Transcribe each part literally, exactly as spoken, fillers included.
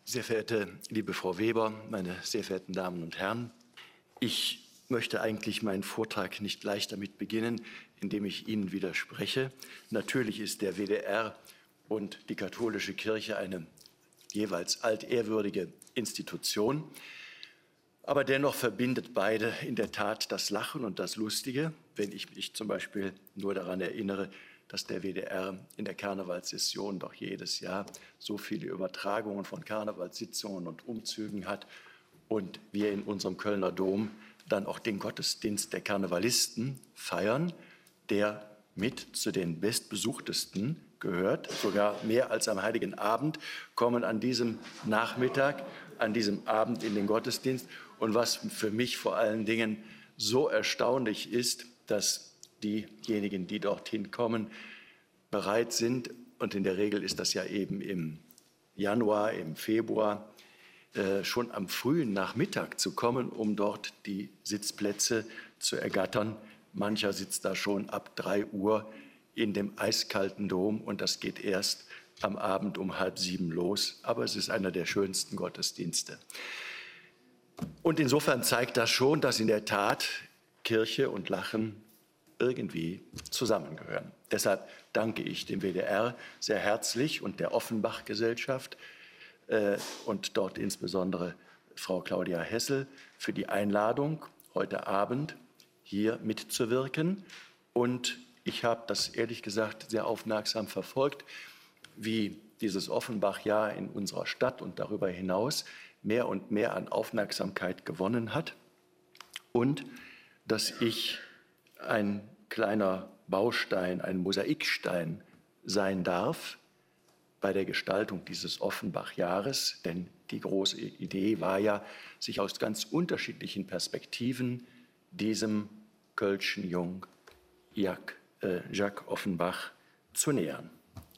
Sehr verehrte liebe Frau Weber, meine sehr verehrten Damen und Herren, ich möchte eigentlich meinen Vortrag nicht gleich damit beginnen, indem ich Ihnen widerspreche. Natürlich ist der W D R und die katholische Kirche eine jeweils altehrwürdige Institution, aber dennoch verbindet beide in der Tat das Lachen und das Lustige, wenn ich mich zum Beispiel nur daran erinnere, dass der W D R in der Karnevalssession doch jedes Jahr so viele Übertragungen von Karnevalssitzungen und Umzügen hat und wir in unserem Kölner Dom dann auch den Gottesdienst der Karnevalisten feiern, der mit zu den bestbesuchtesten gehört. Sogar mehr als am Heiligen Abend kommen an diesem Nachmittag, an diesem Abend in den Gottesdienst. Und was für mich vor allen Dingen so erstaunlich ist, dass diejenigen, die dorthin kommen, bereit sind, und in der Regel ist das ja eben im Januar, im Februar, äh, schon am frühen Nachmittag zu kommen, um dort die Sitzplätze zu ergattern. Mancher sitzt da schon ab drei Uhr in dem eiskalten Dom und das geht erst am Abend um halb sieben los. Aber es ist einer der schönsten Gottesdienste. Und insofern zeigt das schon, dass in der Tat Kirche und Lachen irgendwie zusammengehören. Deshalb danke ich dem W D R sehr herzlich und der Offenbach-Gesellschaft äh, und dort insbesondere Frau Claudia Hessel für die Einladung, heute Abend hier mitzuwirken. Und ich habe das ehrlich gesagt sehr aufmerksam verfolgt, wie dieses Offenbach-Jahr in unserer Stadt und darüber hinaus mehr und mehr an Aufmerksamkeit gewonnen hat und dass ich ein kleiner Baustein, ein Mosaikstein sein darf bei der Gestaltung dieses Offenbach-Jahres. Denn die große Idee war ja, sich aus ganz unterschiedlichen Perspektiven diesem kölschen Jung Jacques Offenbach zu nähern.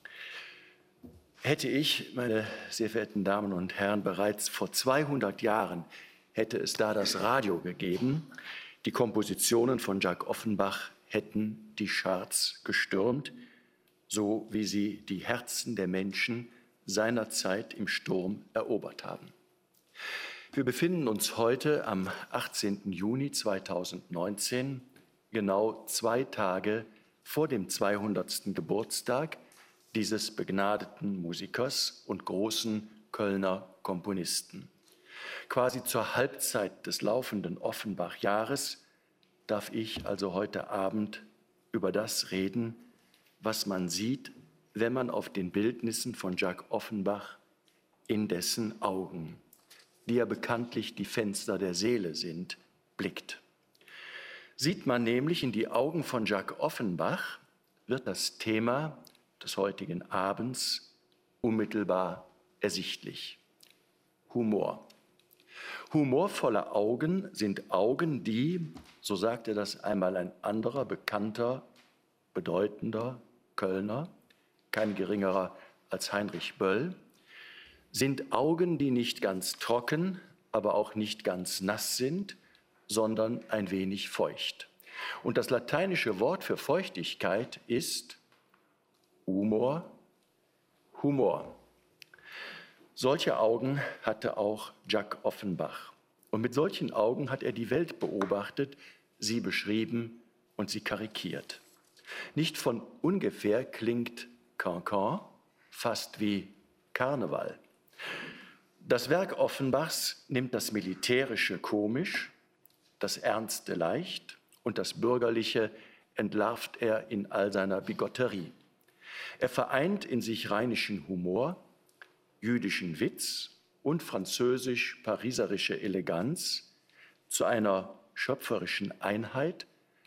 Hätte ich, meine sehr verehrten Damen und Herren, bereits vor zweihundert Jahren hätte es da das Radio gegeben, die Kompositionen von Jacques Offenbach hätten die Charts gestürmt, so wie sie die Herzen der Menschen seinerzeit im Sturm erobert haben. Wir befinden uns heute am achtzehnten Juni zweitausendneunzehn, genau zwei Tage vor dem zweihundertsten Geburtstag dieses begnadeten Musikers und großen Kölner Komponisten. Quasi zur Halbzeit des laufenden Offenbach-Jahres darf ich also heute Abend über das reden, was man sieht, wenn man auf den Bildnissen von Jacques Offenbach in dessen Augen, die ja bekanntlich die Fenster der Seele sind, blickt. Sieht man nämlich in die Augen von Jacques Offenbach, wird das Thema des heutigen Abends unmittelbar ersichtlich. Humor. Humorvolle Augen sind Augen, die, so sagte das einmal ein anderer bekannter, bedeutender Kölner, kein geringerer als Heinrich Böll, sind Augen, die nicht ganz trocken, aber auch nicht ganz nass sind, sondern ein wenig feucht. Und das lateinische Wort für Feuchtigkeit ist Humor, Humor. Solche Augen hatte auch Jacques Offenbach. Und mit solchen Augen hat er die Welt beobachtet, sie beschrieben und sie karikiert. Nicht von ungefähr klingt Cancan fast wie Karneval. Das Werk Offenbachs nimmt das Militärische komisch, das Ernste leicht und das Bürgerliche entlarvt er in all seiner Bigotterie. Er vereint in sich rheinischen Humor, jüdischen Witz und französisch-pariserische Eleganz zu einer schöpferischen Einheit,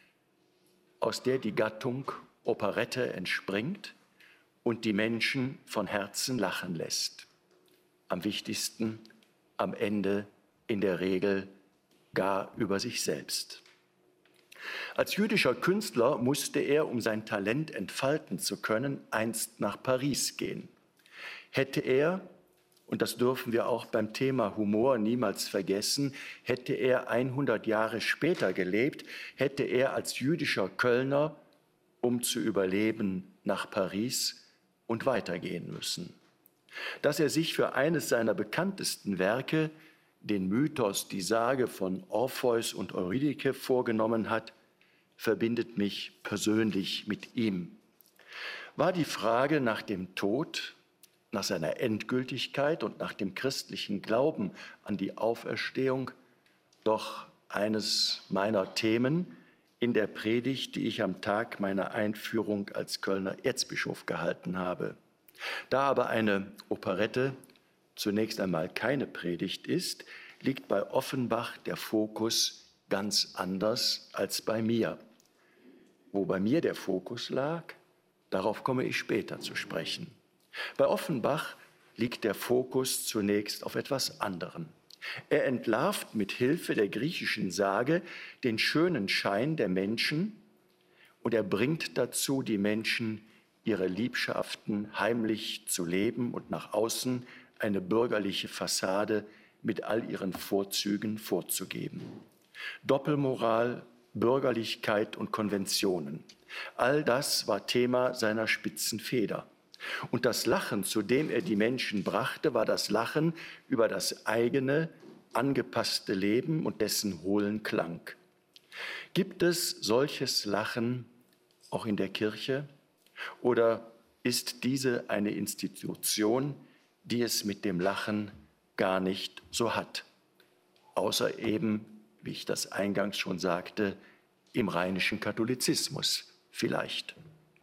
aus der die Gattung Operette entspringt und die Menschen von Herzen lachen lässt. Am wichtigsten, am Ende in der Regel gar über sich selbst. Als jüdischer Künstler musste er, um sein Talent entfalten zu können, einst nach Paris gehen. Hätte er, und das dürfen wir auch beim Thema Humor niemals vergessen, hätte er hundert Jahre später gelebt, hätte er als jüdischer Kölner, um zu überleben, nach Paris und weitergehen müssen. Dass er sich für eines seiner bekanntesten Werke, den Mythos, die Sage von Orpheus und Eurydike, vorgenommen hat, verbindet mich persönlich mit ihm. War die Frage nach dem Tod, nach seiner Endgültigkeit und nach dem christlichen Glauben an die Auferstehung doch eines meiner Themen in der Predigt, die ich am Tag meiner Einführung als Kölner Erzbischof gehalten habe. Da aber eine Operette zunächst einmal keine Predigt ist, liegt bei Offenbach der Fokus ganz anders als bei mir. Wo bei mir der Fokus lag, darauf komme ich später zu sprechen. Bei Offenbach liegt der Fokus zunächst auf etwas anderem. Er entlarvt mit Hilfe der griechischen Sage den schönen Schein der Menschen und er bringt dazu die Menschen, ihre Liebschaften heimlich zu leben und nach außen eine bürgerliche Fassade mit all ihren Vorzügen vorzugeben. Doppelmoral, Bürgerlichkeit und Konventionen, all das war Thema seiner spitzen Feder. Und das Lachen, zu dem er die Menschen brachte, war das Lachen über das eigene, angepasste Leben und dessen hohlen Klang. Gibt es solches Lachen auch in der Kirche? Oder ist diese eine Institution, die es mit dem Lachen gar nicht so hat? Außer eben, wie ich das eingangs schon sagte, im rheinischen Katholizismus vielleicht.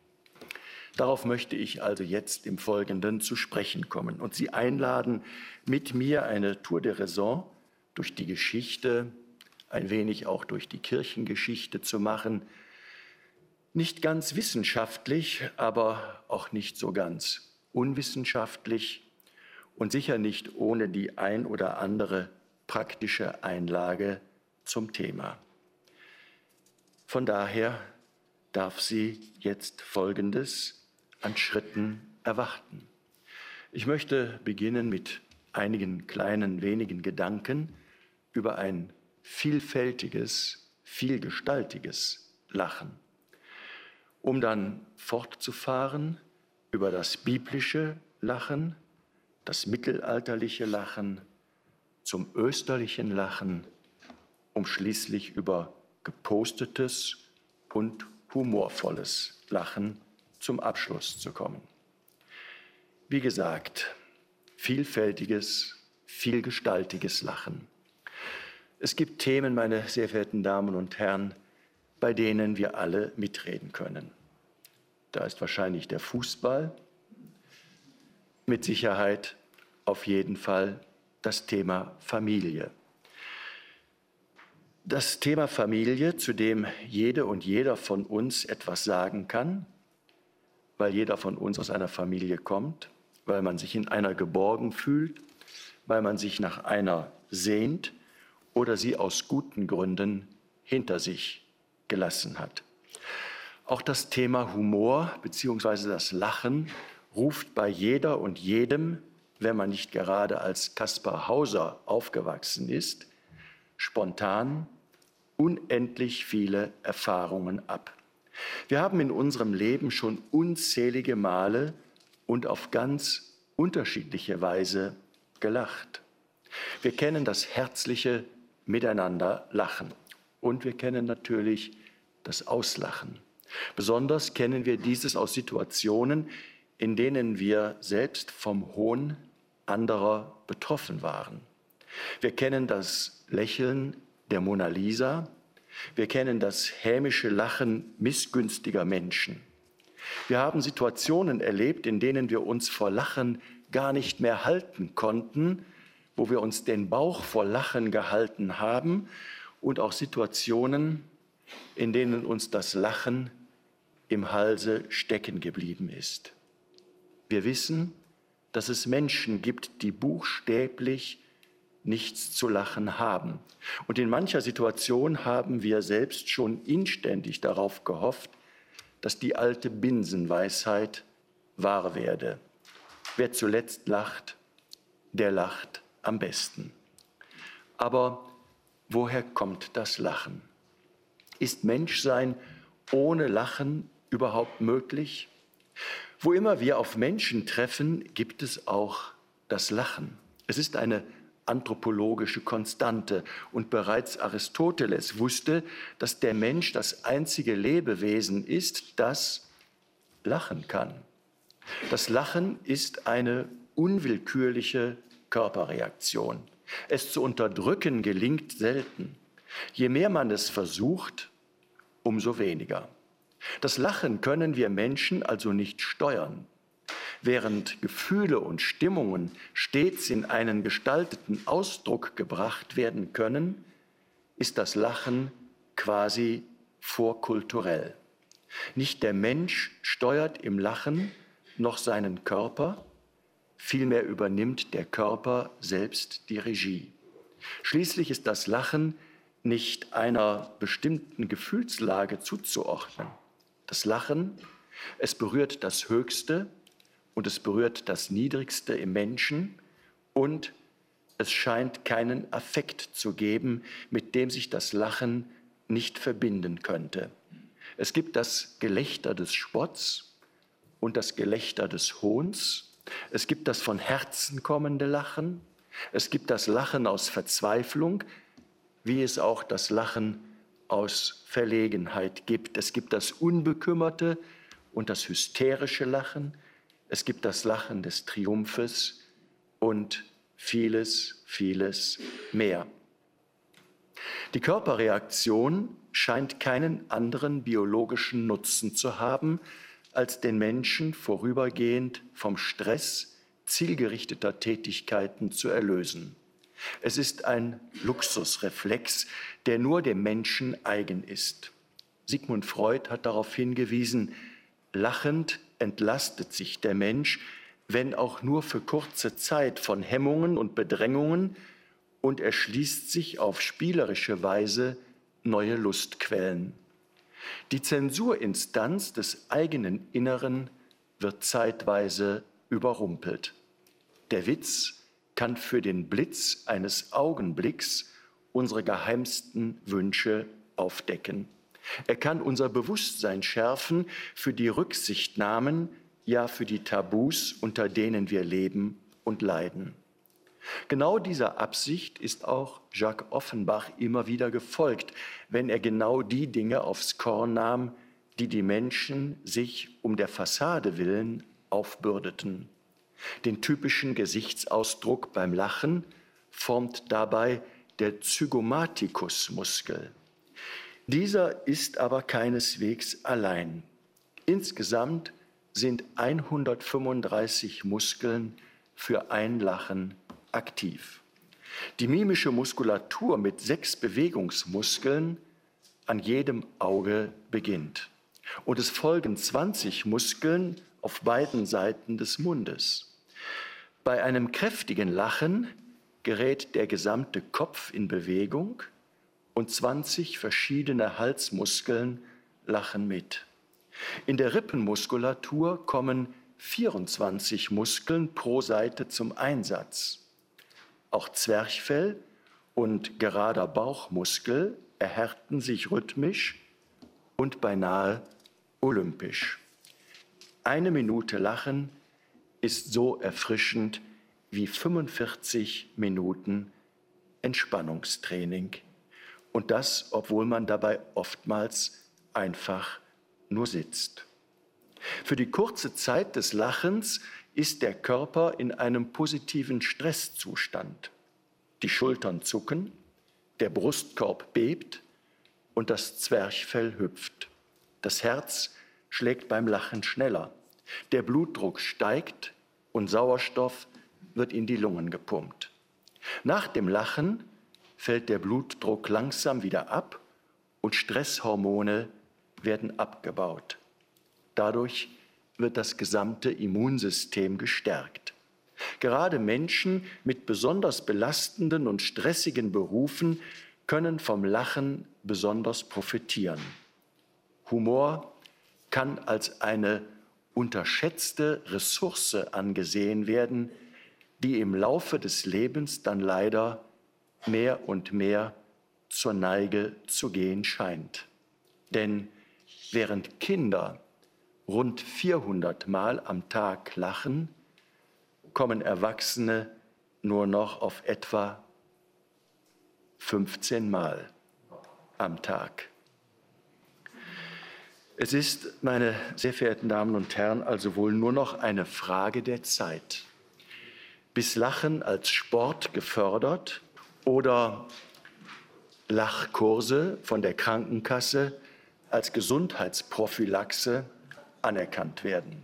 Darauf möchte ich also jetzt im Folgenden zu sprechen kommen und Sie einladen, mit mir eine Tour de Raison durch die Geschichte, ein wenig auch durch die Kirchengeschichte zu machen. Nicht ganz wissenschaftlich, aber auch nicht so ganz unwissenschaftlich und sicher nicht ohne die ein oder andere praktische Einlage zum Thema. Von daher darf Sie jetzt Folgendes an Schritten erwarten. Ich möchte beginnen mit einigen kleinen, wenigen Gedanken über ein vielfältiges, vielgestaltiges Lachen, um dann fortzufahren über das biblische Lachen, das mittelalterliche Lachen, zum österlichen Lachen, um schließlich über gepostetes und humorvolles Lachen zum Abschluss zu kommen. Wie gesagt, vielfältiges, vielgestaltiges Lachen. Es gibt Themen, meine sehr verehrten Damen und Herren, bei denen wir alle mitreden können. Da ist wahrscheinlich der Fußball, mit Sicherheit auf jeden Fall das Thema Familie. Das Thema Familie, zu dem jede und jeder von uns etwas sagen kann, weil jeder von uns aus einer Familie kommt, weil man sich in einer geborgen fühlt, weil man sich nach einer sehnt oder sie aus guten Gründen hinter sich gelassen hat. Auch das Thema Humor bzw. das Lachen ruft bei jeder und jedem, wenn man nicht gerade als Kaspar Hauser aufgewachsen ist, spontan unendlich viele Erfahrungen ab. Wir haben in unserem Leben schon unzählige Male und auf ganz unterschiedliche Weise gelacht. Wir kennen das herzliche Miteinander lachen und wir kennen natürlich das Auslachen. Besonders kennen wir dieses aus Situationen, in denen wir selbst vom Hohn anderer betroffen waren. Wir kennen das Lächeln der Mona Lisa. Wir kennen das hämische Lachen missgünstiger Menschen. Wir haben Situationen erlebt, in denen wir uns vor Lachen gar nicht mehr halten konnten, wo wir uns den Bauch vor Lachen gehalten haben und auch Situationen, in denen uns das Lachen im Halse stecken geblieben ist. Wir wissen, dass es Menschen gibt, die buchstäblich nichts zu lachen haben. Und in mancher Situation haben wir selbst schon inständig darauf gehofft, dass die alte Binsenweisheit wahr werde. Wer zuletzt lacht, der lacht am besten. Aber woher kommt das Lachen? Ist Menschsein ohne Lachen überhaupt möglich? Wo immer wir auf Menschen treffen, gibt es auch das Lachen. Es ist eine anthropologische Konstante und bereits Aristoteles wusste, dass der Mensch das einzige Lebewesen ist, das lachen kann. Das Lachen ist eine unwillkürliche Körperreaktion. Es zu unterdrücken gelingt selten. Je mehr man es versucht, umso weniger. Das Lachen können wir Menschen also nicht steuern. Während Gefühle und Stimmungen stets in einen gestalteten Ausdruck gebracht werden können, ist das Lachen quasi vorkulturell. Nicht der Mensch steuert im Lachen noch seinen Körper, vielmehr übernimmt der Körper selbst die Regie. Schließlich ist das Lachen nicht einer bestimmten Gefühlslage zuzuordnen. Das Lachen, es berührt das Höchste und es berührt das Niedrigste im Menschen und es scheint keinen Affekt zu geben, mit dem sich das Lachen nicht verbinden könnte. Es gibt das Gelächter des Spotts und das Gelächter des Hohns. Es gibt das von Herzen kommende Lachen. Es gibt das Lachen aus Verzweiflung, wie es auch das Lachen aus Verlegenheit gibt. Es gibt das unbekümmerte und das hysterische Lachen. Es gibt das Lachen des Triumphes und vieles, vieles mehr. Die Körperreaktion scheint keinen anderen biologischen Nutzen zu haben, als den Menschen vorübergehend vom Stress zielgerichteter Tätigkeiten zu erlösen. Es ist ein Luxusreflex, der nur dem Menschen eigen ist. Sigmund Freud hat darauf hingewiesen, lachend entlastet sich der Mensch, wenn auch nur für kurze Zeit, von Hemmungen und Bedrängungen und erschließt sich auf spielerische Weise neue Lustquellen. Die Zensurinstanz des eigenen Inneren wird zeitweise überrumpelt. Der Witz kann für den Blitz eines Augenblicks unsere geheimsten Wünsche aufdecken. Er kann unser Bewusstsein schärfen für die Rücksichtnahmen, ja für die Tabus, unter denen wir leben und leiden. Genau dieser Absicht ist auch Jacques Offenbach immer wieder gefolgt, wenn er genau die Dinge aufs Korn nahm, die die Menschen sich um der Fassade willen aufbürdeten. Den typischen Gesichtsausdruck beim Lachen formt dabei der Zygomaticus-Muskel. Dieser ist aber keineswegs allein. Insgesamt sind hundertfünfunddreißig Muskeln für ein Lachen aktiv. Die mimische Muskulatur mit sechs Bewegungsmuskeln an jedem Auge beginnt. Und es folgen zwanzig Muskeln auf beiden Seiten des Mundes. Bei einem kräftigen Lachen gerät der gesamte Kopf in Bewegung und zwanzig verschiedene Halsmuskeln lachen mit. In der Rippenmuskulatur kommen vierundzwanzig Muskeln pro Seite zum Einsatz. Auch Zwerchfell und gerader Bauchmuskel erhärten sich rhythmisch und beinahe olympisch. Eine Minute Lachen ist so erfrischend wie fünfundvierzig Minuten Entspannungstraining. Und das, obwohl man dabei oftmals einfach nur sitzt. Für die kurze Zeit des Lachens ist der Körper in einem positiven Stresszustand. Die Schultern zucken, der Brustkorb bebt und das Zwerchfell hüpft. Das Herz schlägt beim Lachen schneller. Der Blutdruck steigt und Sauerstoff wird in die Lungen gepumpt. Nach dem Lachen fällt der Blutdruck langsam wieder ab und Stresshormone werden abgebaut. Dadurch wird das gesamte Immunsystem gestärkt. Gerade Menschen mit besonders belastenden und stressigen Berufen können vom Lachen besonders profitieren. Humor kann als eine unterschätzte Ressource angesehen werden, die im Laufe des Lebens dann leider mehr und mehr zur Neige zu gehen scheint. Denn während Kinder rund vierhundert Mal am Tag lachen, kommen Erwachsene nur noch auf etwa fünfzehn Mal am Tag. Es ist, meine sehr verehrten Damen und Herren, also wohl nur noch eine Frage der Zeit, bis Lachen als Sport gefördert oder Lachkurse von der Krankenkasse als Gesundheitsprophylaxe anerkannt werden.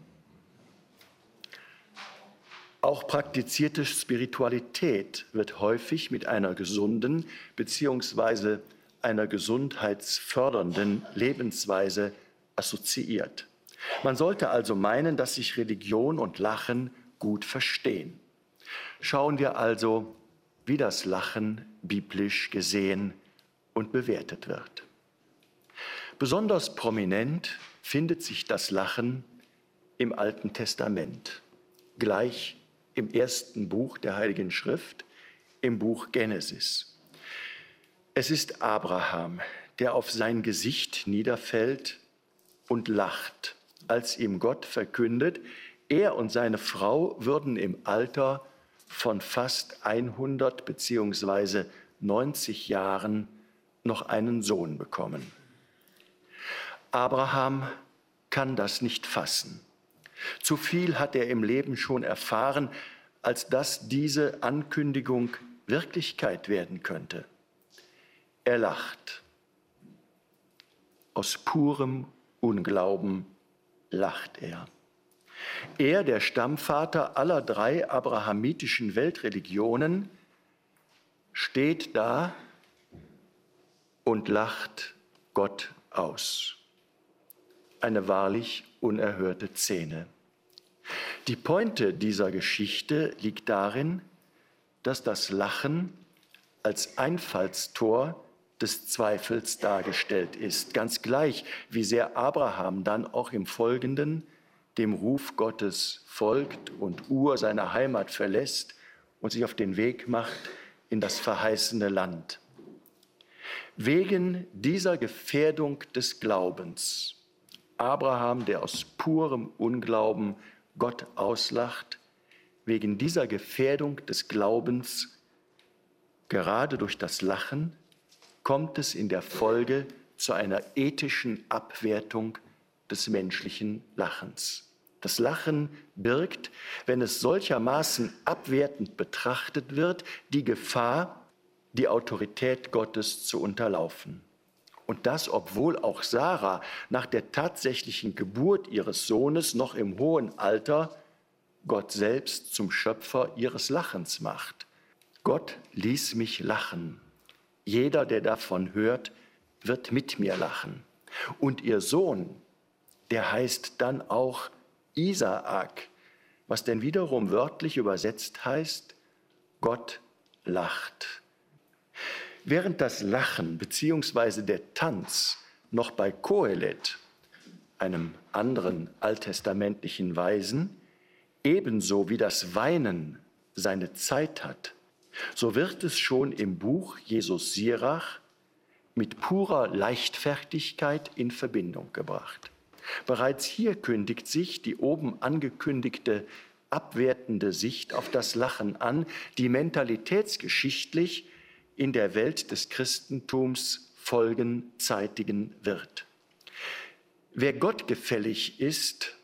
Auch praktizierte Spiritualität wird häufig mit einer gesunden bzw. einer gesundheitsfördernden Lebensweise assoziiert. Man sollte also meinen, dass sich Religion und Lachen gut verstehen. Schauen wir also, wie das Lachen biblisch gesehen und bewertet wird. Besonders prominent findet sich das Lachen im Alten Testament, gleich im ersten Buch der Heiligen Schrift, im Buch Genesis. Es ist Abraham, der auf sein Gesicht niederfällt und lacht, als ihm Gott verkündet, er und seine Frau würden im Alter von fast hundert beziehungsweise neunzig Jahren noch einen Sohn bekommen. Abraham kann das nicht fassen. Zu viel hat er im Leben schon erfahren, als dass diese Ankündigung Wirklichkeit werden könnte. Er lacht. Aus purem Unglauben lacht er. Er, der Stammvater aller drei abrahamitischen Weltreligionen, steht da und lacht Gott aus. Eine wahrlich unerhörte Szene. Die Pointe dieser Geschichte liegt darin, dass das Lachen als Einfallstor des Zweifels dargestellt ist, ganz gleich, wie sehr Abraham dann auch im Folgenden dem Ruf Gottes folgt und Ur seiner Heimat verlässt und sich auf den Weg macht in das verheißene Land. Wegen dieser Gefährdung des Glaubens, Abraham, der aus purem Unglauben Gott auslacht, wegen dieser Gefährdung des Glaubens, gerade durch das Lachen, kommt es in der Folge zu einer ethischen Abwertung des menschlichen Lachens. Das Lachen birgt, wenn es solchermaßen abwertend betrachtet wird, die Gefahr, die Autorität Gottes zu unterlaufen. Und das, obwohl auch Sarah nach der tatsächlichen Geburt ihres Sohnes noch im hohen Alter Gott selbst zum Schöpfer ihres Lachens macht. Gott ließ mich lachen. Jeder, der davon hört, wird mit mir lachen. Und ihr Sohn, der heißt dann auch Isaak, was denn wiederum wörtlich übersetzt heißt, Gott lacht. Während das Lachen bzw. der Tanz noch bei Kohelet, einem anderen alttestamentlichen Weisen, ebenso wie das Weinen seine Zeit hat, so wird es schon im Buch Jesus Sirach mit purer Leichtfertigkeit in Verbindung gebracht. Bereits hier kündigt sich die oben angekündigte abwertende Sicht auf das Lachen an, die mentalitätsgeschichtlich in der Welt des Christentums Folgen zeitigen wird. Wer gottgefällig ist,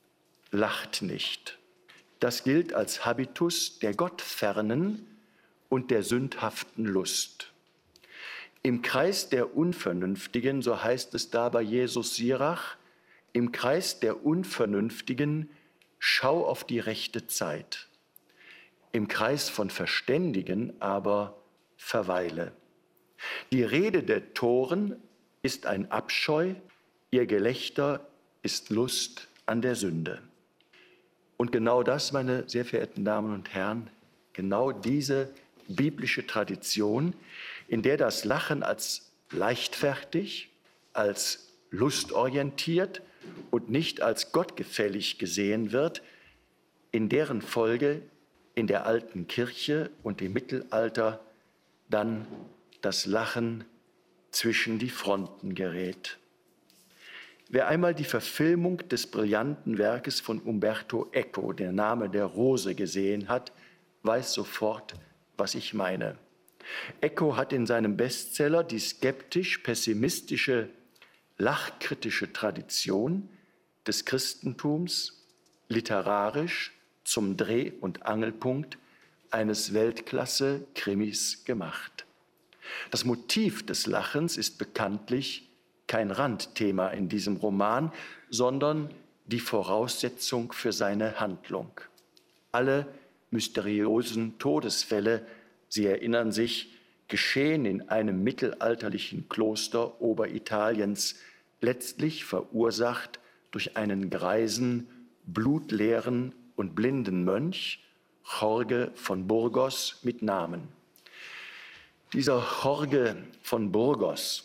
lacht nicht. Das gilt als Habitus der gottfernen und der sündhaften Lust. Im Kreis der Unvernünftigen, so heißt es da bei Jesus Sirach, im Kreis der Unvernünftigen schau auf die rechte Zeit. Im Kreis von Verständigen aber verweile. Die Rede der Toren ist ein Abscheu, ihr Gelächter ist Lust an der Sünde. Und genau das, meine sehr verehrten Damen und Herren, genau diese biblische Tradition, in der das Lachen als leichtfertig, als lustorientiert und nicht als gottgefällig gesehen wird, in deren Folge in der alten Kirche und im Mittelalter dann das Lachen zwischen die Fronten gerät. Wer einmal die Verfilmung des brillanten Werkes von Umberto Eco, Der Name der Rose, gesehen hat, weiß sofort, was ich meine. Eco hat in seinem Bestseller die skeptisch-pessimistische, lachkritische Tradition des Christentums literarisch zum Dreh- und Angelpunkt eines Weltklasse-Krimis gemacht. Das Motiv des Lachens ist bekanntlich kein Randthema in diesem Roman, sondern die Voraussetzung für seine Handlung. Alle mysteriösen Todesfälle, Sie erinnern sich, geschehen in einem mittelalterlichen Kloster Oberitaliens, letztlich verursacht durch einen greisen, blutleeren und blinden Mönch, Jorge von Burgos mit Namen. Dieser Jorge von Burgos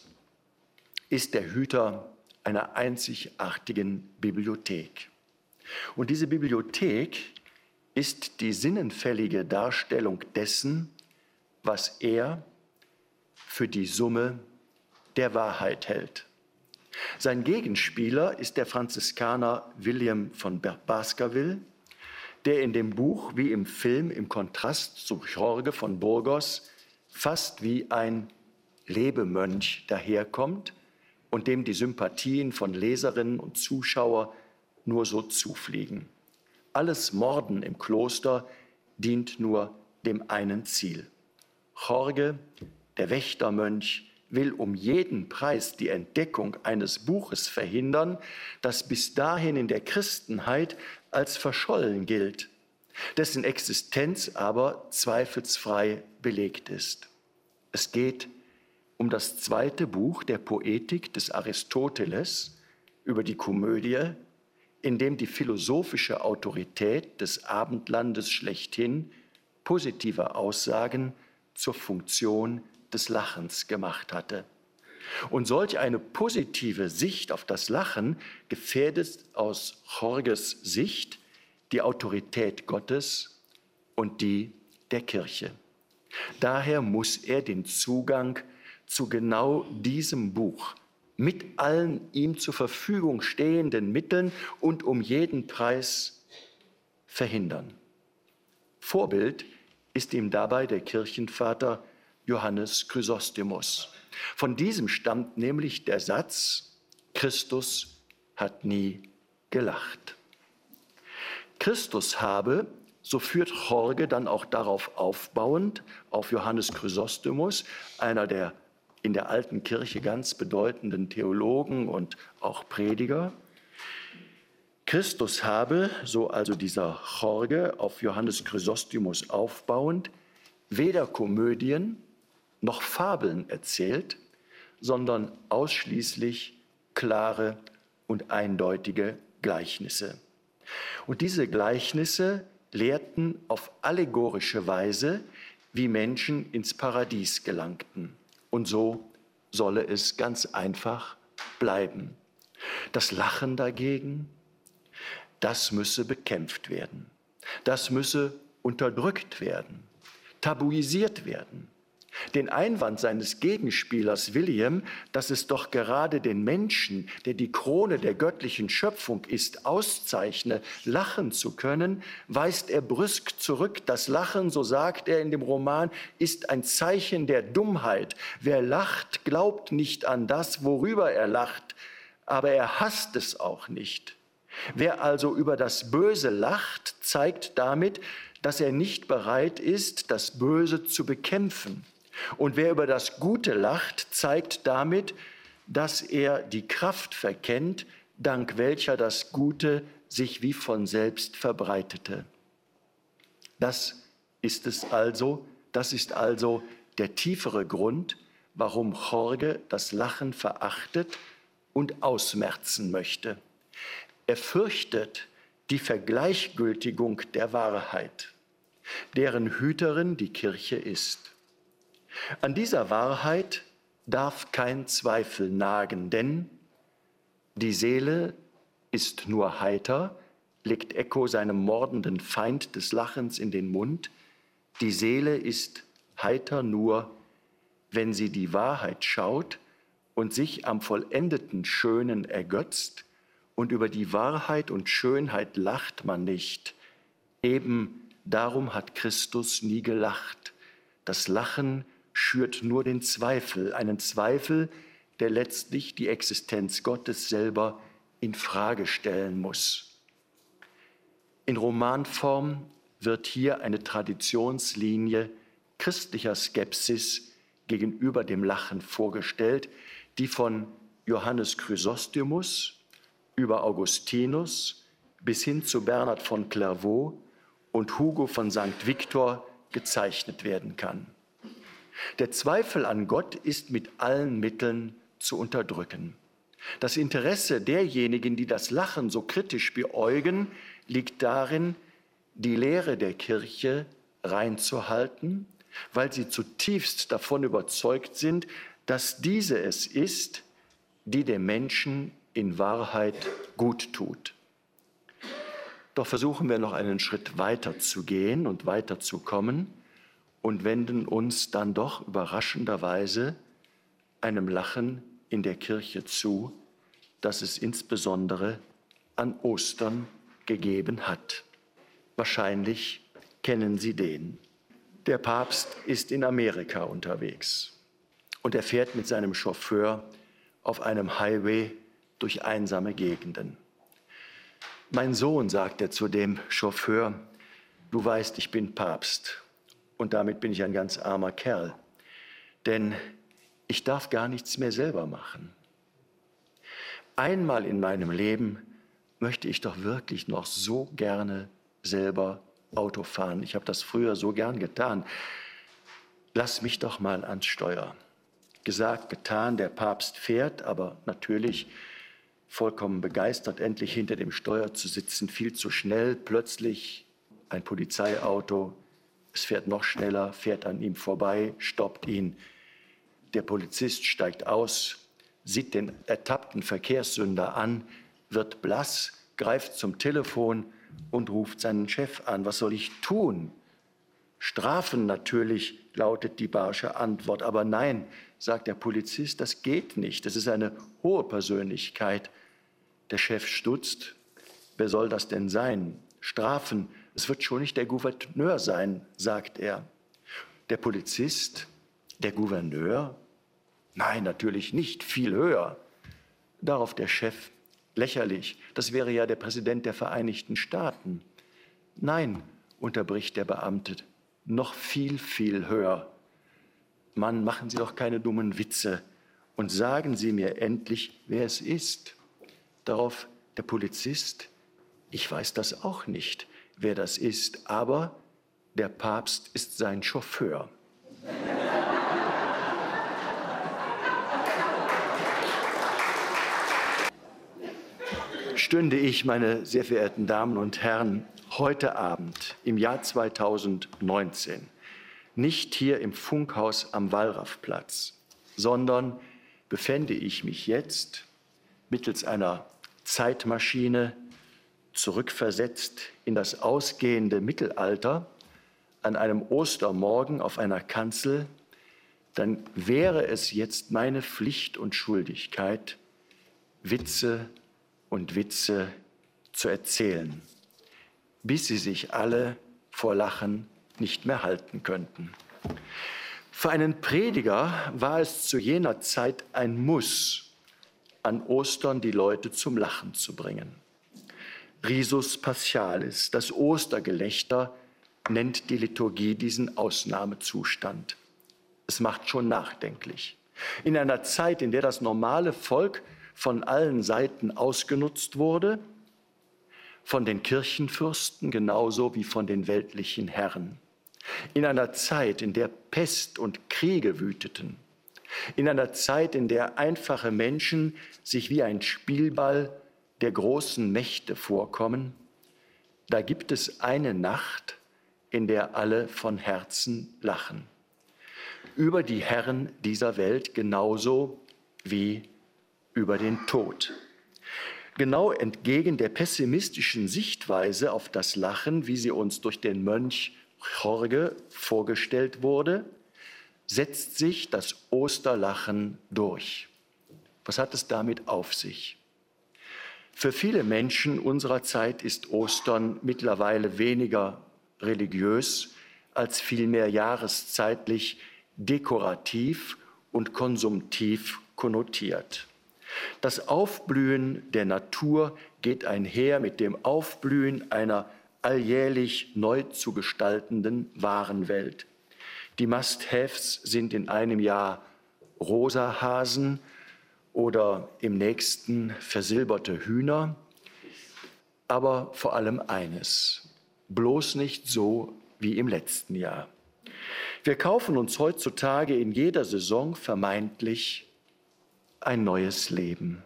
ist der Hüter einer einzigartigen Bibliothek. Und diese Bibliothek ist die sinnenfällige Darstellung dessen, was er für die Summe der Wahrheit hält. Sein Gegenspieler ist der Franziskaner William von Baskerville, der in dem Buch wie im Film im Kontrast zu Jorge von Burgos fast wie ein Lebemönch daherkommt und dem die Sympathien von Leserinnen und Zuschauern nur so zufliegen. Alles Morden im Kloster dient nur dem einen Ziel. Jorge, der Wächtermönch, will um jeden Preis die Entdeckung eines Buches verhindern, das bis dahin in der Christenheit als verschollen gilt, dessen Existenz aber zweifelsfrei belegt ist. Es geht um das zweite Buch der Poetik des Aristoteles über die Komödie, in dem die philosophische Autorität des Abendlandes schlechthin positive Aussagen zur Funktion des Lachens gemacht hatte. Und solch eine positive Sicht auf das Lachen gefährdet aus Jorges Sicht die Autorität Gottes und die der Kirche. Daher muss er den Zugang zu genau diesem Buch mit allen ihm zur Verfügung stehenden Mitteln und um jeden Preis verhindern. Vorbild ist ihm dabei der Kirchenvater Johannes Chrysostomus. Von diesem stammt nämlich der Satz: Christus hat nie gelacht. Christus habe, so führt Jorge dann auch darauf aufbauend, auf Johannes Chrysostomus, einer der in der alten Kirche ganz bedeutenden Theologen und auch Prediger. Christus habe, so also dieser Jorge auf Johannes Chrysostomus aufbauend, weder Komödien noch Fabeln erzählt, sondern ausschließlich klare und eindeutige Gleichnisse. Und diese Gleichnisse lehrten auf allegorische Weise, wie Menschen ins Paradies gelangten. Und so solle es ganz einfach bleiben. Das Lachen dagegen, das müsse bekämpft werden. Das müsse unterdrückt werden, tabuisiert werden. Den Einwand seines Gegenspielers William, dass es doch gerade den Menschen, der die Krone der göttlichen Schöpfung ist, auszeichne, lachen zu können, weist er brüsk zurück. Das Lachen, so sagt er in dem Roman, ist ein Zeichen der Dummheit. Wer lacht, glaubt nicht an das, worüber er lacht, aber er hasst es auch nicht. Wer also über das Böse lacht, zeigt damit, dass er nicht bereit ist, das Böse zu bekämpfen. Und wer über das Gute lacht, zeigt damit, dass er die Kraft verkennt, dank welcher das Gute sich wie von selbst verbreitete. Das ist es also, das ist also der tiefere Grund, warum Jorge das Lachen verachtet und ausmerzen möchte. Er fürchtet die Vergleichgültigung der Wahrheit, deren Hüterin die Kirche ist. An dieser Wahrheit darf kein Zweifel nagen, denn die Seele ist nur heiter, legt Eco seinem mordenden Feind des Lachens in den Mund. Die Seele ist heiter nur, wenn sie die Wahrheit schaut und sich am vollendeten Schönen ergötzt, und über die Wahrheit und Schönheit lacht man nicht. Eben darum hat Christus nie gelacht. Das Lachen schürt nur den Zweifel, einen Zweifel, der letztlich die Existenz Gottes selber in Frage stellen muss. In Romanform wird hier eine Traditionslinie christlicher Skepsis gegenüber dem Lachen vorgestellt, die von Johannes Chrysostomus über Augustinus bis hin zu Bernhard von Clairvaux und Hugo von Sankt Victor gezeichnet werden kann. Der Zweifel an Gott ist mit allen Mitteln zu unterdrücken. Das Interesse derjenigen, die das Lachen so kritisch beäugen, liegt darin, die Lehre der Kirche reinzuhalten, weil sie zutiefst davon überzeugt sind, dass diese es ist, die dem Menschen in Wahrheit gut tut. Doch versuchen wir noch einen Schritt weiter zu gehen und weiter zu kommen und wenden uns dann doch überraschenderweise einem Lachen in der Kirche zu, das es insbesondere an Ostern gegeben hat. Wahrscheinlich kennen Sie den. Der Papst ist in Amerika unterwegs und er fährt mit seinem Chauffeur auf einem Highway durch einsame Gegenden. Mein Sohn, sagt er zu dem Chauffeur, du weißt, ich bin Papst und damit bin ich ein ganz armer Kerl, denn ich darf gar nichts mehr selber machen. Einmal in meinem Leben möchte ich doch wirklich noch so gerne selber Auto fahren. Ich habe das früher so gern getan. Lass mich doch mal ans Steuer. Gesagt, getan, der Papst fährt, aber natürlich vollkommen begeistert, endlich hinter dem Steuer zu sitzen, viel zu schnell. Plötzlich ein Polizeiauto, es fährt noch schneller, fährt an ihm vorbei, stoppt ihn. Der Polizist steigt aus, sieht den ertappten Verkehrssünder an, wird blass, greift zum Telefon und ruft seinen Chef an. Was soll ich tun? Strafen natürlich, lautet die barsche Antwort. Aber nein, sagt der Polizist, das geht nicht. Das ist eine hohe Persönlichkeit. Der Chef stutzt. Wer soll das denn sein? Strafen, es wird schon nicht der Gouverneur sein, sagt er. Der Polizist, der Gouverneur? Nein, natürlich nicht, viel höher. Darauf der Chef, lächerlich, das wäre ja der Präsident der Vereinigten Staaten. Nein, unterbricht der Beamte, noch viel, viel höher. Mann, machen Sie doch keine dummen Witze und sagen Sie mir endlich, wer es ist. Darauf der Polizist, ich weiß das auch nicht, wer das ist, aber der Papst ist sein Chauffeur. Stünde ich, meine sehr verehrten Damen und Herren, heute Abend im Jahr zweitausendneunzehn nicht hier im Funkhaus am Wallrafplatz, sondern befände ich mich jetzt mittels einer Zeitmaschine zurückversetzt in das ausgehende Mittelalter an einem Ostermorgen auf einer Kanzel, dann wäre es jetzt meine Pflicht und Schuldigkeit, Witze und Witze zu erzählen, bis sie sich alle vor Lachen nicht mehr halten könnten. Für einen Prediger war es zu jener Zeit ein Muss, an Ostern die Leute zum Lachen zu bringen. Risus Paschalis, das Ostergelächter, nennt die Liturgie diesen Ausnahmezustand. Es macht schon nachdenklich. In einer Zeit, in der das normale Volk von allen Seiten ausgenutzt wurde, von den Kirchenfürsten genauso wie von den weltlichen Herren. In einer Zeit, in der Pest und Kriege wüteten. In einer Zeit, in der einfache Menschen sich wie ein Spielball der großen Mächte vorkommen, da gibt es eine Nacht, in der alle von Herzen lachen. Über die Herren dieser Welt genauso wie über den Tod. Genau entgegen der pessimistischen Sichtweise auf das Lachen, wie sie uns durch den Mönch Jorge vorgestellt wurde, setzt sich das Osterlachen durch. Was hat es damit auf sich? Für viele Menschen unserer Zeit ist Ostern mittlerweile weniger religiös als vielmehr jahreszeitlich dekorativ und konsumtiv konnotiert. Das Aufblühen der Natur geht einher mit dem Aufblühen einer alljährlich neu zu gestaltenden Warenwelt. Die Must-Haves sind in einem Jahr rosa Hasen oder im nächsten versilberte Hühner, aber vor allem eines: bloß nicht so wie im letzten Jahr. Wir kaufen uns heutzutage in jeder Saison vermeintlich ein neues Leben.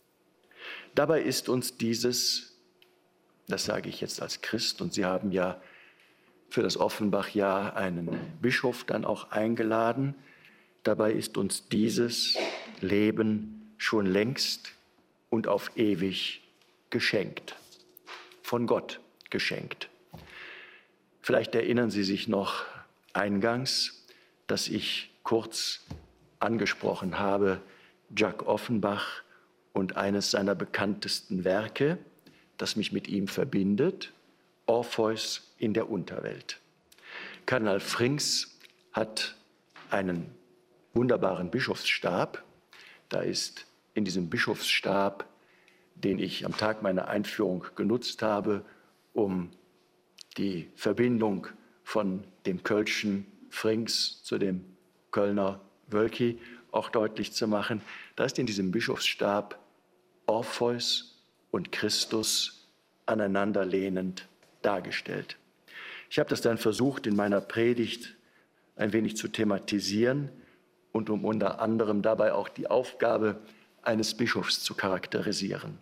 Dabei ist uns dieses, das sage ich jetzt als Christ, und Sie haben ja für das Offenbach-Jahr einen Bischof dann auch eingeladen, dabei ist uns dieses Leben schon längst und auf ewig geschenkt, von Gott geschenkt. Vielleicht erinnern Sie sich noch eingangs, dass ich kurz angesprochen habe, Jacques Offenbach und eines seiner bekanntesten Werke, das mich mit ihm verbindet, Orpheus in der Unterwelt. Kardinal Frings hat einen wunderbaren Bischofsstab. Da ist in diesem Bischofsstab, den ich am Tag meiner Einführung genutzt habe, um die Verbindung von dem Kölschen Frings zu dem Kölner Wölki auch deutlich zu machen. Da ist in diesem Bischofsstab Orpheus und Christus aneinanderlehnend dargestellt. Ich habe das dann versucht, in meiner Predigt ein wenig zu thematisieren und um unter anderem dabei auch die Aufgabe eines Bischofs zu charakterisieren.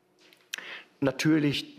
Natürlich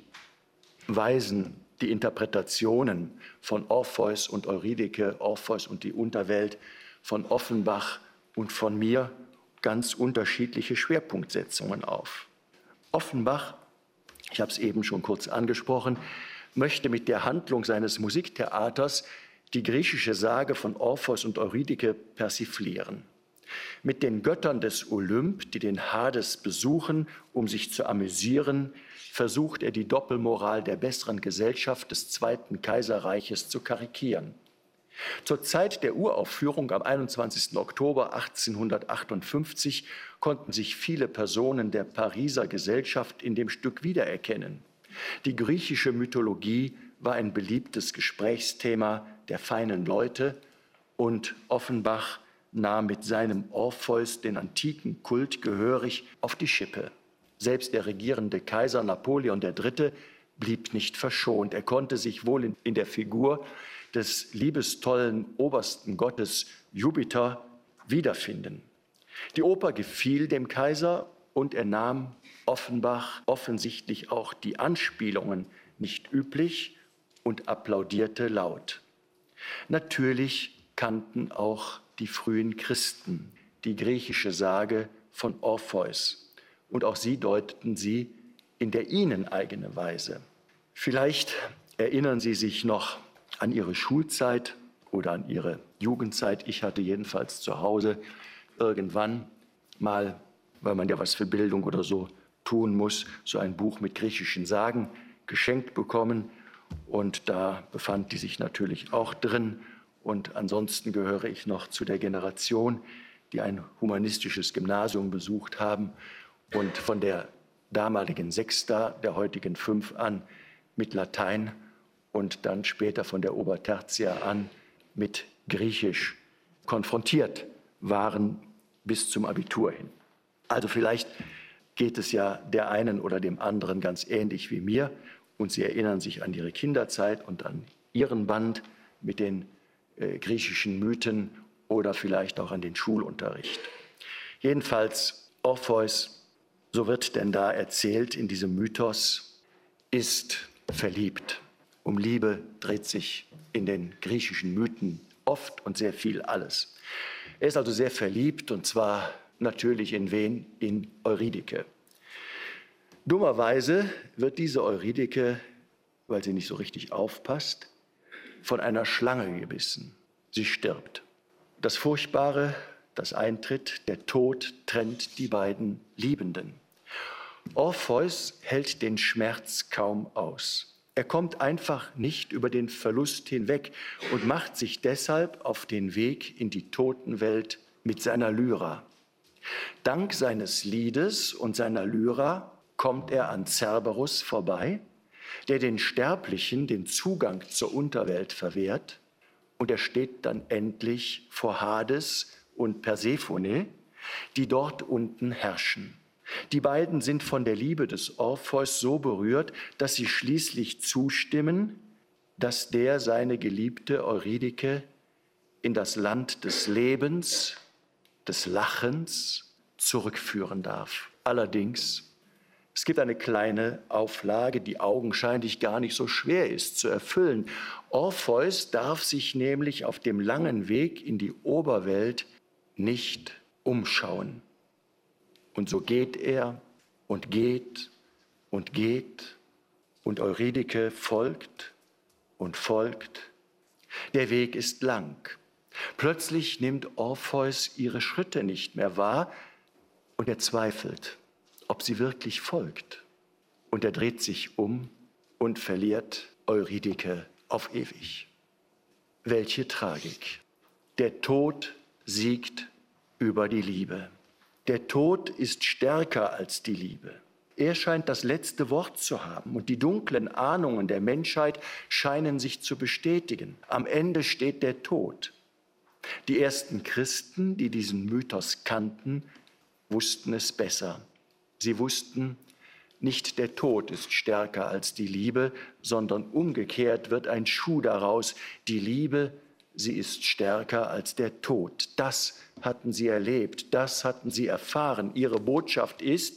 weisen die Interpretationen von Orpheus und Eurydike, Orpheus und die Unterwelt, von Offenbach und von mir ganz unterschiedliche Schwerpunktsetzungen auf. Offenbach, ich habe es eben schon kurz angesprochen, möchte mit der Handlung seines Musiktheaters die griechische Sage von Orpheus und Eurydike persiflieren. Mit den Göttern des Olymp, die den Hades besuchen, um sich zu amüsieren, versucht er die Doppelmoral der besseren Gesellschaft des Zweiten Kaiserreiches zu karikieren. Zur Zeit der Uraufführung am einundzwanzigsten Oktober achtzehnhundertachtundfünfzig konnten sich viele Personen der Pariser Gesellschaft in dem Stück wiedererkennen. Die griechische Mythologie war ein beliebtes Gesprächsthema der feinen Leute und Offenbach nahm mit seinem Orpheus den antiken Kult gehörig auf die Schippe. Selbst der regierende Kaiser Napoleon der Dritte blieb nicht verschont. Er konnte sich wohl in, in der Figur des liebestollen obersten Gottes Jupiter wiederfinden. Die Oper gefiel dem Kaiser und er nahm Offenbach offensichtlich auch die Anspielungen nicht üblich und applaudierte laut. Natürlich kannten auch die frühen Christen die griechische Sage von Orpheus und auch sie deuteten sie in der ihnen eigenen Weise. Vielleicht erinnern Sie sich noch an Ihre Schulzeit oder an Ihre Jugendzeit. Ich hatte jedenfalls zu Hause irgendwann mal, weil man ja was für Bildung oder so tun muss, so ein Buch mit griechischen Sagen geschenkt bekommen. Und da befand die sich natürlich auch drin. Und ansonsten gehöre ich noch zu der Generation, die ein humanistisches Gymnasium besucht haben und von der damaligen Sechster, der heutigen Fünf an, mit Latein und dann später von der Obertertia an mit Griechisch konfrontiert waren bis zum Abitur hin. Also vielleicht geht es ja der einen oder dem anderen ganz ähnlich wie mir und Sie erinnern sich an Ihre Kinderzeit und an Ihren Band mit den äh, griechischen Mythen oder vielleicht auch an den Schulunterricht. Jedenfalls Orpheus, so wird denn da erzählt in diesem Mythos, ist verliebt. Um Liebe dreht sich in den griechischen Mythen oft und sehr viel alles. Er ist also sehr verliebt und zwar natürlich in wen? In Eurydike. Dummerweise wird diese Eurydike, weil sie nicht so richtig aufpasst, von einer Schlange gebissen. Sie stirbt. Das Furchtbare, das eintritt. Der Tod trennt die beiden Liebenden. Orpheus hält den Schmerz kaum aus. Er kommt einfach nicht über den Verlust hinweg und macht sich deshalb auf den Weg in die Totenwelt mit seiner Lyra. Dank seines Liedes und seiner Lyra kommt er an Cerberus vorbei, der den Sterblichen den Zugang zur Unterwelt verwehrt, und er steht dann endlich vor Hades und Persephone, die dort unten herrschen. Die beiden sind von der Liebe des Orpheus so berührt, dass sie schließlich zustimmen, dass der seine geliebte Eurydike in das Land des Lebens, des Lachens zurückführen darf. Allerdings, es gibt eine kleine Auflage, die augenscheinlich gar nicht so schwer ist zu erfüllen. Orpheus darf sich nämlich auf dem langen Weg in die Oberwelt nicht umschauen. Und so geht er und geht und geht und Eurydike folgt und folgt. Der Weg ist lang. Plötzlich nimmt Orpheus ihre Schritte nicht mehr wahr und er zweifelt, ob sie wirklich folgt. Und er dreht sich um und verliert Eurydike auf ewig. Welche Tragik! Der Tod siegt über die Liebe. Der Tod ist stärker als die Liebe. Er scheint das letzte Wort zu haben und die dunklen Ahnungen der Menschheit scheinen sich zu bestätigen. Am Ende steht der Tod. Die ersten Christen, die diesen Mythos kannten, wussten es besser. Sie wussten, nicht der Tod ist stärker als die Liebe, sondern umgekehrt wird ein Schuh daraus. Die Liebe, sie ist stärker als der Tod. Das hatten sie erlebt, das hatten sie erfahren. Ihre Botschaft ist,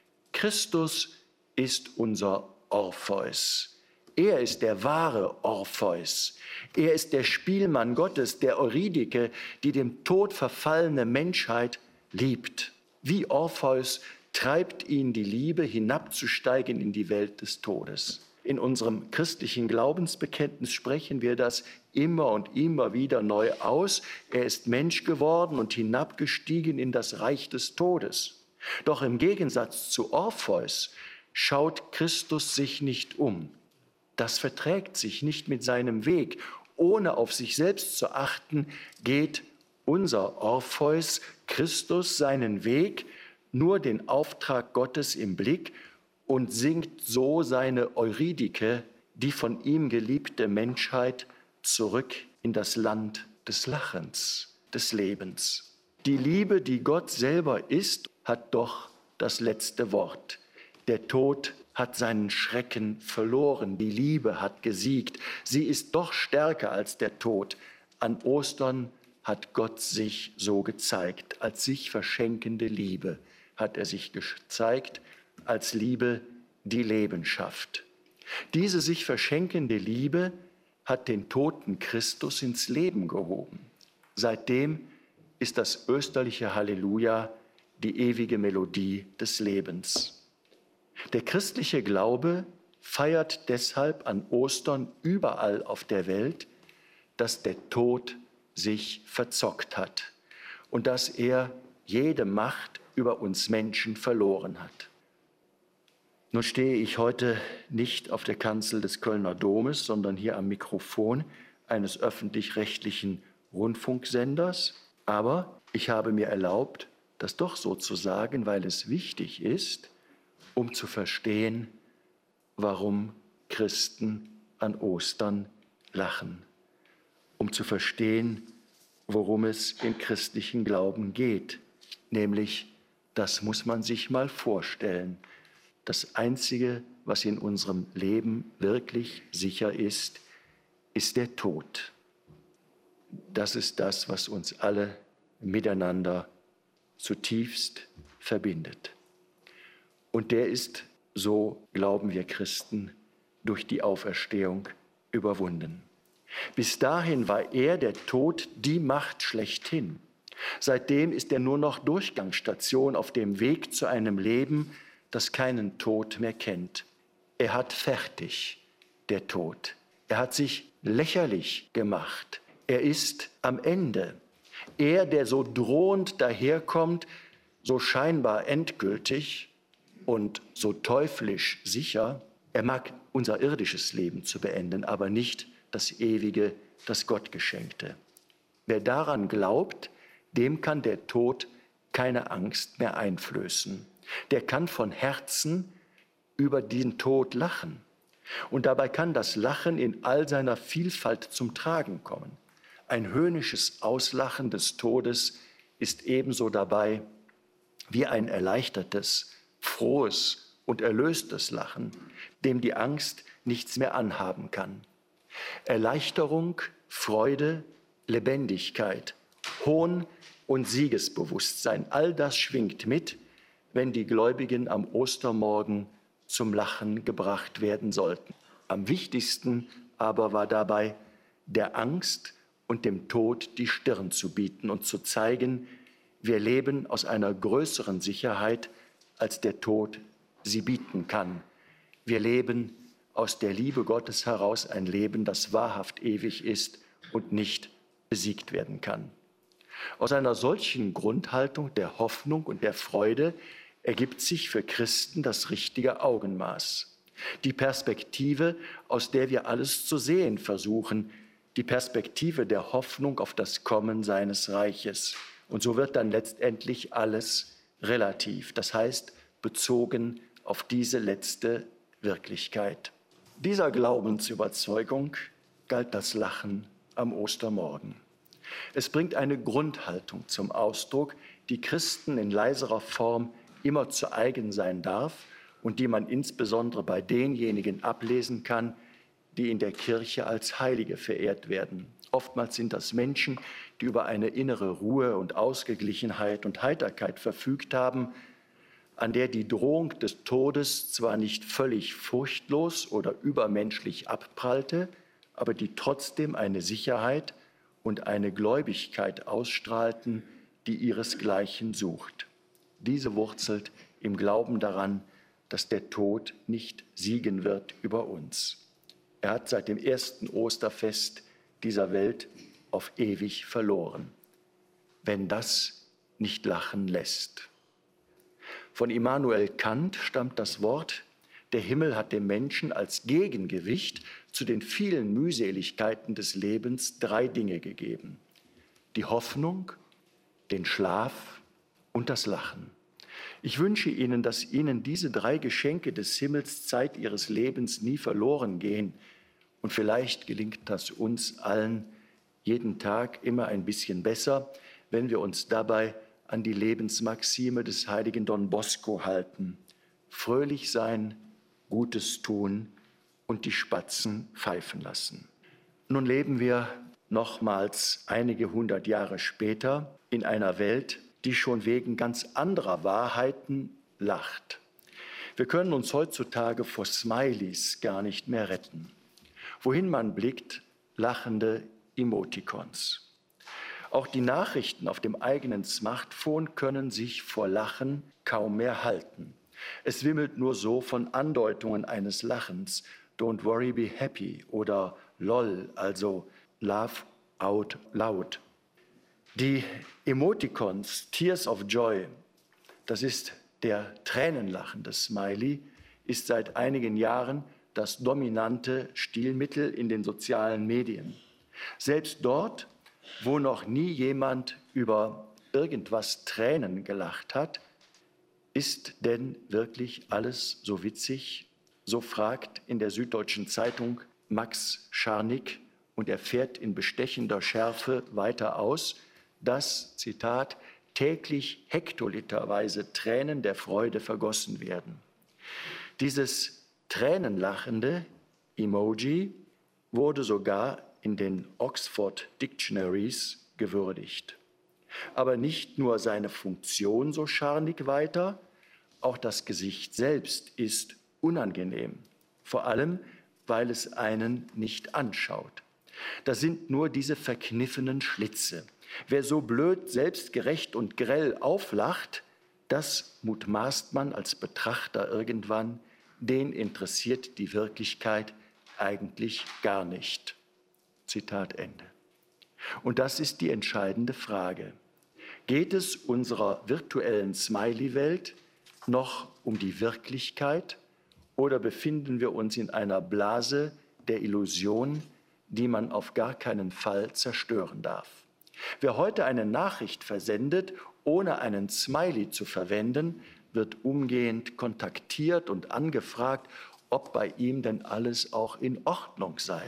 Christus ist unser Orpheus. Er ist der wahre Orpheus. Er ist der Spielmann Gottes, der Eurydike, die dem Tod verfallene Menschheit liebt. Wie Orpheus treibt ihn die Liebe, hinabzusteigen in die Welt des Todes. In unserem christlichen Glaubensbekenntnis sprechen wir das immer und immer wieder neu aus. Er ist Mensch geworden und hinabgestiegen in das Reich des Todes. Doch im Gegensatz zu Orpheus schaut Christus sich nicht um. Das verträgt sich nicht mit seinem Weg. Ohne auf sich selbst zu achten, geht unser Orpheus, Christus, seinen Weg, nur den Auftrag Gottes im Blick und singt so seine Eurydike, die von ihm geliebte Menschheit, zurück in das Land des Lachens, des Lebens. Die Liebe, die Gott selber ist, hat doch das letzte Wort. Der Tod hat seinen Schrecken verloren, die Liebe hat gesiegt. Sie ist doch stärker als der Tod. An Ostern hat Gott sich so gezeigt, als sich verschenkende Liebe hat er sich gezeigt, als Liebe, die Leben schafft. Diese sich verschenkende Liebe hat den toten Christus ins Leben gehoben. Seitdem ist das österliche Halleluja die ewige Melodie des Lebens. Der christliche Glaube feiert deshalb an Ostern überall auf der Welt, dass der Tod sich verzockt hat und dass er jede Macht über uns Menschen verloren hat. Nun stehe ich heute nicht auf der Kanzel des Kölner Domes, sondern hier am Mikrofon eines öffentlich-rechtlichen Rundfunksenders. Aber ich habe mir erlaubt, das doch so zu sagen, weil es wichtig ist, um zu verstehen, warum Christen an Ostern lachen. Um zu verstehen, worum es im christlichen Glauben geht. Nämlich, das muss man sich mal vorstellen. Das Einzige, was in unserem Leben wirklich sicher ist, ist der Tod. Das ist das, was uns alle miteinander zutiefst verbindet. Und der ist, so glauben wir Christen, durch die Auferstehung überwunden. Bis dahin war er, der Tod, die Macht schlechthin. Seitdem ist er nur noch Durchgangsstation auf dem Weg zu einem Leben, das keinen Tod mehr kennt. Er hat fertig, der Tod. Er hat sich lächerlich gemacht. Er ist am Ende. Er, der so drohend daherkommt, so scheinbar endgültig und so teuflisch sicher, er mag unser irdisches Leben zu beenden, aber nicht das ewige, das Gott geschenkte. Wer daran glaubt, dem kann der Tod keine Angst mehr einflößen. Der kann von Herzen über den Tod lachen. Und dabei kann das Lachen in all seiner Vielfalt zum Tragen kommen. Ein höhnisches Auslachen des Todes ist ebenso dabei wie ein erleichtertes, frohes und erlöstes Lachen, dem die Angst nichts mehr anhaben kann. Erleichterung, Freude, Lebendigkeit, Hohn und Siegesbewusstsein, all das schwingt mit, wenn die Gläubigen am Ostermorgen zum Lachen gebracht werden sollten. Am wichtigsten aber war dabei, der Angst und dem Tod die Stirn zu bieten und zu zeigen, wir leben aus einer größeren Sicherheit, als der Tod sie bieten kann. Wir leben aus der Liebe Gottes heraus ein Leben, das wahrhaft ewig ist und nicht besiegt werden kann. Aus einer solchen Grundhaltung der Hoffnung und der Freude ergibt sich für Christen das richtige Augenmaß. Die Perspektive, aus der wir alles zu sehen versuchen, die Perspektive der Hoffnung auf das Kommen seines Reiches. Und so wird dann letztendlich alles relativ, das heißt bezogen auf diese letzte Wirklichkeit. Dieser Glaubensüberzeugung galt das Lachen am Ostermorgen. Es bringt eine Grundhaltung zum Ausdruck, die Christen in leiserer Form immer zu eigen sein darf und die man insbesondere bei denjenigen ablesen kann, die in der Kirche als Heilige verehrt werden. Oftmals sind das Menschen, die über eine innere Ruhe und Ausgeglichenheit und Heiterkeit verfügt haben, an der die Drohung des Todes zwar nicht völlig furchtlos oder übermenschlich abprallte, aber die trotzdem eine Sicherheit und eine Gläubigkeit ausstrahlten, die ihresgleichen sucht. Diese wurzelt im Glauben daran, dass der Tod nicht siegen wird über uns. Er hat seit dem ersten Osterfest dieser Welt auf ewig verloren, wenn das nicht lachen lässt. Von Immanuel Kant stammt das Wort, der Himmel hat dem Menschen als Gegengewicht zu den vielen Mühseligkeiten des Lebens drei Dinge gegeben: die Hoffnung, den Schlaf und das Lachen. Ich wünsche Ihnen, dass Ihnen diese drei Geschenke des Himmels Zeit Ihres Lebens nie verloren gehen. Und vielleicht gelingt das uns allen jeden Tag immer ein bisschen besser, wenn wir uns dabei an die Lebensmaxime des heiligen Don Bosco halten. Fröhlich sein, Gutes tun und die Spatzen pfeifen lassen. Nun leben wir nochmals einige hundert Jahre später in einer Welt, die schon wegen ganz anderer Wahrheiten lacht. Wir können uns heutzutage vor Smileys gar nicht mehr retten. Wohin man blickt, lachende Emoticons. Auch die Nachrichten auf dem eigenen Smartphone können sich vor Lachen kaum mehr halten. Es wimmelt nur so von Andeutungen eines Lachens. Don't worry, be happy oder lol, also laugh out loud. Die Emoticons, Tears of Joy, das ist der tränenlachende Smiley, ist seit einigen Jahren das dominante Stilmittel in den sozialen Medien. Selbst dort, wo noch nie jemand über irgendwas Tränen gelacht hat, ist denn wirklich alles so witzig? So fragt in der Süddeutschen Zeitung Max Scharnick und er fährt in bestechender Schärfe weiter aus, dass, Zitat, täglich hektoliterweise Tränen der Freude vergossen werden. Dieses tränenlachende Emoji wurde sogar in den Oxford Dictionaries gewürdigt. Aber nicht nur seine Funktion, so Scharnick weiter, auch das Gesicht selbst ist unangenehm, vor allem, weil es einen nicht anschaut. Das sind nur diese verkniffenen Schlitze. Wer so blöd, selbstgerecht und grell auflacht, das mutmaßt man als Betrachter irgendwann, den interessiert die Wirklichkeit eigentlich gar nicht. Zitat Ende. Und das ist die entscheidende Frage. Geht es unserer virtuellen Smiley-Welt noch um die Wirklichkeit oder befinden wir uns in einer Blase der Illusion, die man auf gar keinen Fall zerstören darf? Wer heute eine Nachricht versendet, ohne einen Smiley zu verwenden, wird umgehend kontaktiert und angefragt, ob bei ihm denn alles auch in Ordnung sei.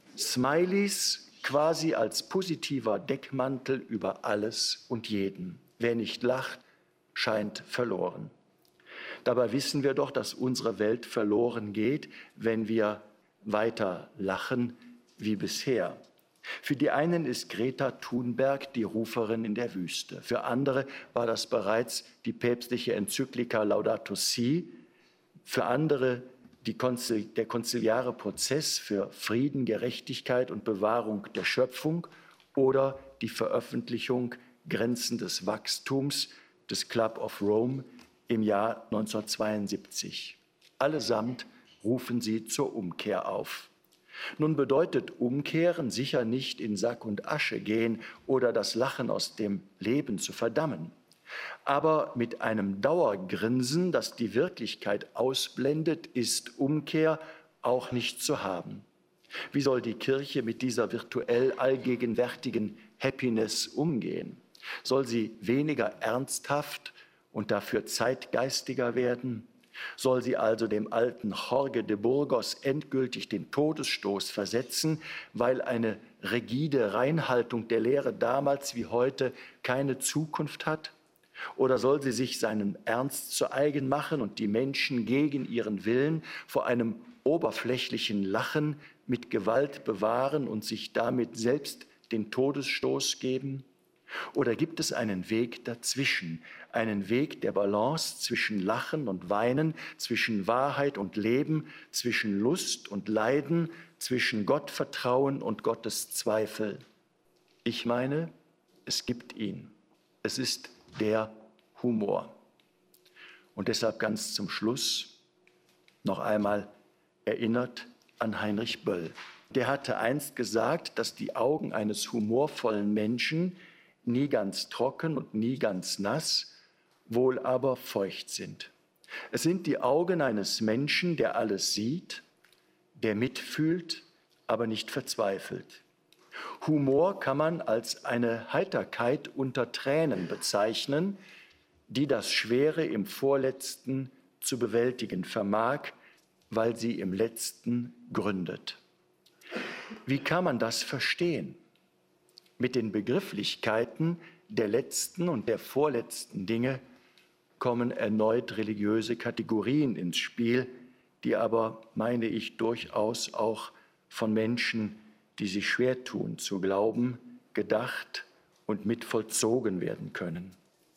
Smileys quasi als positiver Deckmantel über alles und jeden. Wer nicht lacht, scheint verloren. Dabei wissen wir doch, dass unsere Welt verloren geht, wenn wir weiter lachen wie bisher. Für die einen ist Greta Thunberg die Ruferin in der Wüste. Für andere war das bereits die päpstliche Enzyklika Laudato Si. Für andere die Konzil- der konziliare Prozess für Frieden, Gerechtigkeit und Bewahrung der Schöpfung oder die Veröffentlichung Grenzen des Wachstums des Club of Rome im Jahr neunzehnhundertzweiundsiebzig. Allesamt rufen sie zur Umkehr auf. Nun bedeutet Umkehren sicher nicht in Sack und Asche gehen oder das Lachen aus dem Leben zu verdammen. Aber mit einem Dauergrinsen, das die Wirklichkeit ausblendet, ist Umkehr auch nicht zu haben. Wie soll die Kirche mit dieser virtuell allgegenwärtigen Happiness umgehen? Soll sie weniger ernsthaft und dafür zeitgeistiger werden? Soll sie also dem alten Jorge de Burgos endgültig den Todesstoß versetzen, weil eine rigide Reinhaltung der Lehre damals wie heute keine Zukunft hat? Oder soll sie sich seinen Ernst zu eigen machen und die Menschen gegen ihren Willen vor einem oberflächlichen Lachen mit Gewalt bewahren und sich damit selbst den Todesstoß geben? Oder gibt es einen Weg dazwischen, einen Weg der Balance zwischen Lachen und Weinen, zwischen Wahrheit und Leben, zwischen Lust und Leiden, zwischen Gottvertrauen und Gotteszweifel? Ich meine, es gibt ihn. Es ist der Humor. Und deshalb ganz zum Schluss noch einmal erinnert an Heinrich Böll. Der hatte einst gesagt, dass die Augen eines humorvollen Menschen nie ganz trocken und nie ganz nass, wohl aber feucht sind. Es sind die Augen eines Menschen, der alles sieht, der mitfühlt, aber nicht verzweifelt. Humor kann man als eine Heiterkeit unter Tränen bezeichnen, die das Schwere im Vorletzten zu bewältigen vermag, weil sie im Letzten gründet. Wie kann man das verstehen? Mit den Begrifflichkeiten der letzten und der vorletzten Dinge kommen erneut religiöse Kategorien ins Spiel, die aber, meine ich, durchaus auch von Menschen, die sich schwer tun zu glauben, gedacht und mit vollzogen werden können.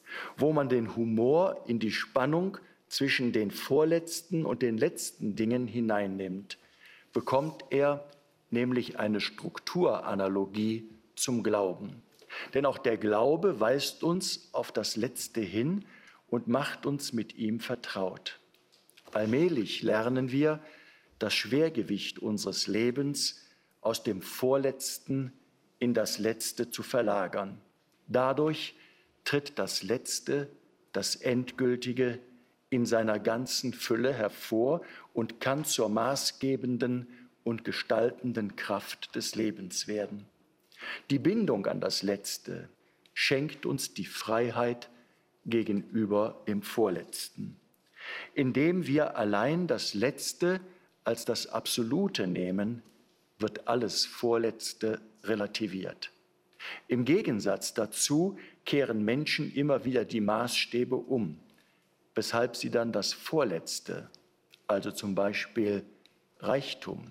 Wo man den Humor in die Spannung zwischen den vorletzten und den letzten Dingen hineinnimmt, bekommt er nämlich eine Strukturanalogie zum Glauben. Denn auch der Glaube weist uns auf das Letzte hin und macht uns mit ihm vertraut. Allmählich lernen wir, das Schwergewicht unseres Lebens aus dem Vorletzten in das Letzte zu verlagern. Dadurch tritt das Letzte, das Endgültige in seiner ganzen Fülle hervor und kann zur maßgebenden und gestaltenden Kraft des Lebens werden. Die Bindung an das Letzte schenkt uns die Freiheit gegenüber dem Vorletzten. Indem wir allein das Letzte als das Absolute nehmen, wird alles Vorletzte relativiert. Im Gegensatz dazu kehren Menschen immer wieder die Maßstäbe um, weshalb sie dann das Vorletzte, also zum Beispiel Reichtum,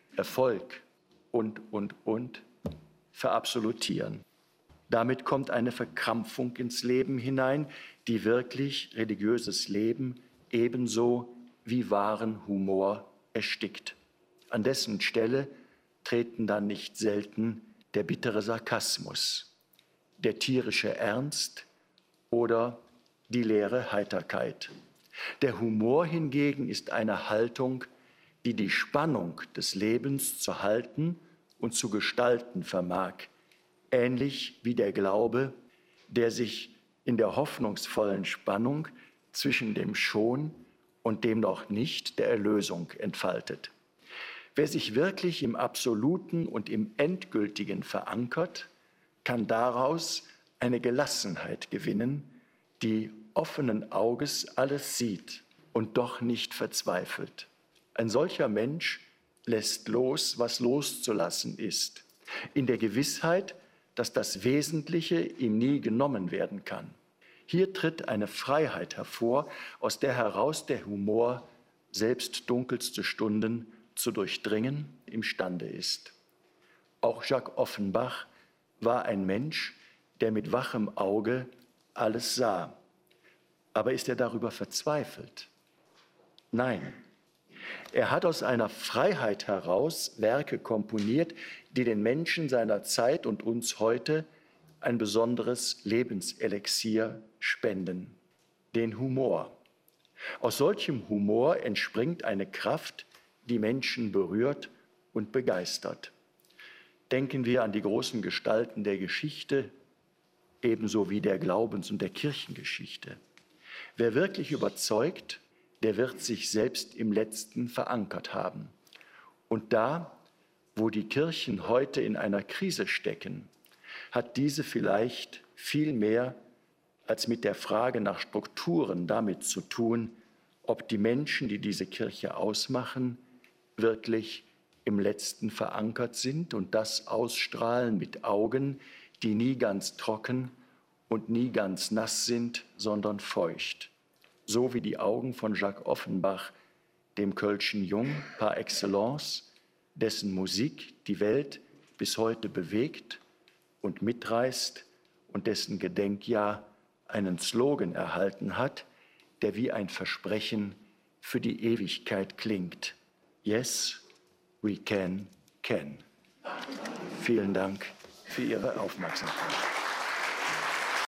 Erfolg und, und, und, verabsolutieren. Damit kommt eine Verkrampfung ins Leben hinein, die wirklich religiöses Leben ebenso wie wahren Humor erstickt. An dessen Stelle treten dann nicht selten der bittere Sarkasmus, der tierische Ernst oder die leere Heiterkeit. Der Humor hingegen ist eine Haltung, die die Spannung des Lebens zu halten und zu gestalten vermag, ähnlich wie der Glaube, der sich in der hoffnungsvollen Spannung zwischen dem Schon und dem noch nicht der Erlösung entfaltet. Wer sich wirklich im Absoluten und im Endgültigen verankert, kann daraus eine Gelassenheit gewinnen, die offenen Auges alles sieht und doch nicht verzweifelt. Ein solcher Mensch lässt los, was loszulassen ist, in der Gewissheit, dass das Wesentliche ihm nie genommen werden kann. Hier tritt eine Freiheit hervor, aus der heraus der Humor selbst dunkelste Stunden zu durchdringen imstande ist. Auch Jacques Offenbach war ein Mensch, der mit wachem Auge alles sah. Aber ist er darüber verzweifelt? Nein. Er hat aus einer Freiheit heraus Werke komponiert, die den Menschen seiner Zeit und uns heute ein besonderes Lebenselixier spenden, den Humor. Aus solchem Humor entspringt eine Kraft, die Menschen berührt und begeistert. Denken wir an die großen Gestalten der Geschichte, ebenso wie der Glaubens- und der Kirchengeschichte. Wer wirklich überzeugt, der wird sich selbst im Letzten verankert haben. Und da, wo die Kirchen heute in einer Krise stecken, hat diese vielleicht viel mehr als mit der Frage nach Strukturen damit zu tun, ob die Menschen, die diese Kirche ausmachen, wirklich im Letzten verankert sind und das ausstrahlen mit Augen, die nie ganz trocken und nie ganz nass sind, sondern feucht. So wie die Augen von Jacques Offenbach, dem Kölschen Jung par excellence, dessen Musik die Welt bis heute bewegt und mitreißt und dessen Gedenkjahr einen Slogan erhalten hat, der wie ein Versprechen für die Ewigkeit klingt. Yes, we can, can. Vielen Dank für Ihre Aufmerksamkeit.